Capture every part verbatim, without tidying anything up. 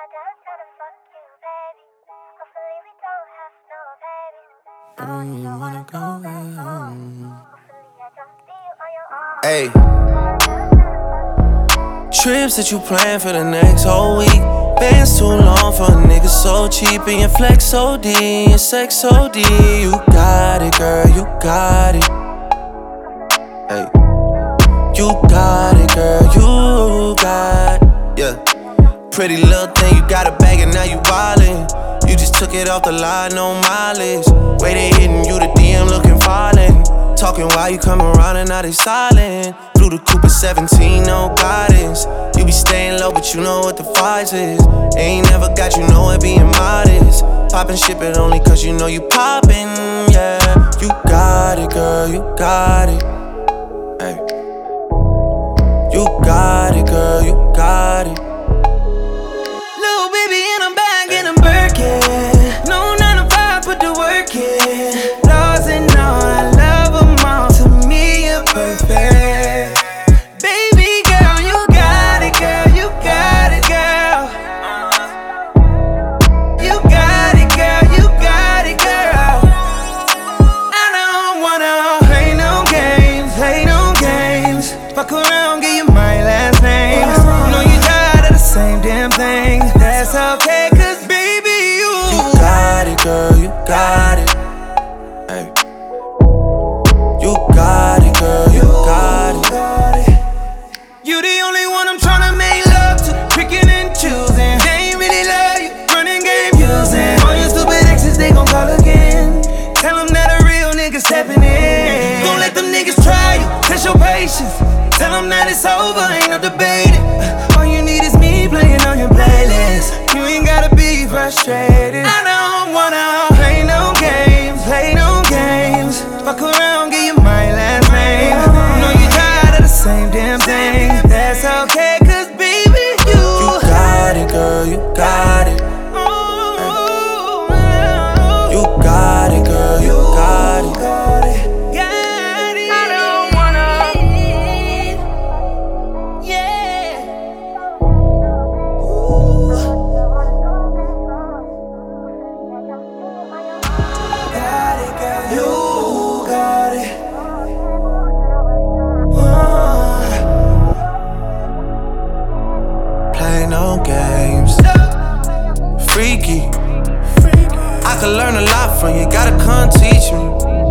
Hey, trips that you plan for the next whole week. Bands too long for a nigga so cheap. And your flex O D, and your sex O D. You got it, girl, you got it. Hey, you got it, girl, you got it. Yeah, pretty little thing, you got a bag and now you wildin'. You just took it off the line, no mileage. Way they hitting you, the D M looking violent. Talking while you come around and now they silent. Blew the coupe at seventeen, no guidance. You be staying low, but you know what the price is. Ain't never got you know it being modest. Poppin' shit, but only cause you know you poppin', yeah. You got it, girl, you got it. Hey. You got it, girl, you got it. Little baby in a bag and I'm Birkin. No nine to five, put the work in. Laws and all, I love them all. To me, you're perfect. Baby girl, you got it, girl, you got it, girl. You got it, girl, you got it, girl. I don't wanna play no games, play no games. Fuck around, give you my last name. Know you tired of the same damn thing. That's okay, cause baby, you You got it, girl, you got it. Hey. You got it, girl, you got it. You the only one I'm tryna make love to. Picking and choosing. They ain't really love you, running game using. All your stupid exes, they gon' call again. Tell them that a real nigga stepping in. Don't let them niggas try you, test your patience. Tell them that it's over, ain't no debating. All you need is me playing on your playlist. You ain't gotta be frustrated. I don't wanna play no games, play no games. Fuck around, give you my last name. Know you tired of the same damn thing. That's okay, cause baby, you You got it, girl, you got it. You got it, girl, you got it. Play no games. Freaky. I could learn a lot from you, gotta come teach me.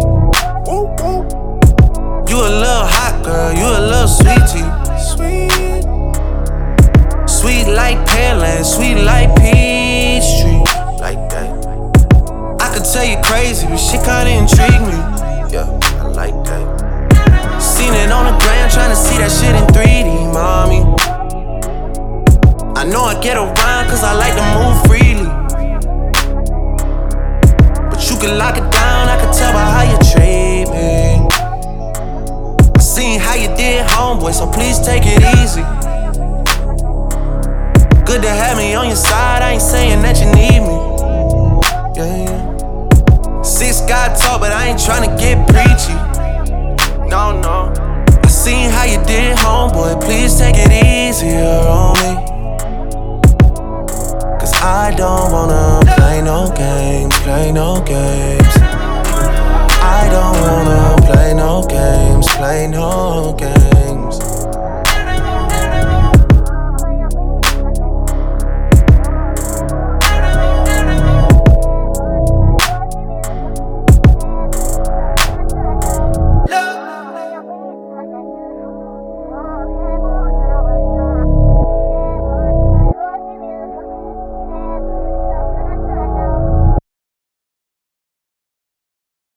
You a little hot girl, you a little sweetie. Sweet. Sweet like Pearland, sweet like Peachtree. Like that. I could tell you crazy, but shit kinda intrigue me. Yeah, I like that. Seen it on the gram, tryna see that shit in three D, mommy. I know I get around cause I like to move freely. But you can lock it down, I can tell by how you treat me. I seen how you did, homeboy, so please take it easy. Good to have me on your side, I ain't saying that you need me. Yeah, yeah. Six God talk, but I ain't tryna get preachy. No, no. I seen how you did, homeboy, please take it easier on me. Cause I don't wanna play no games, play no games. I don't wanna play no games, play no games.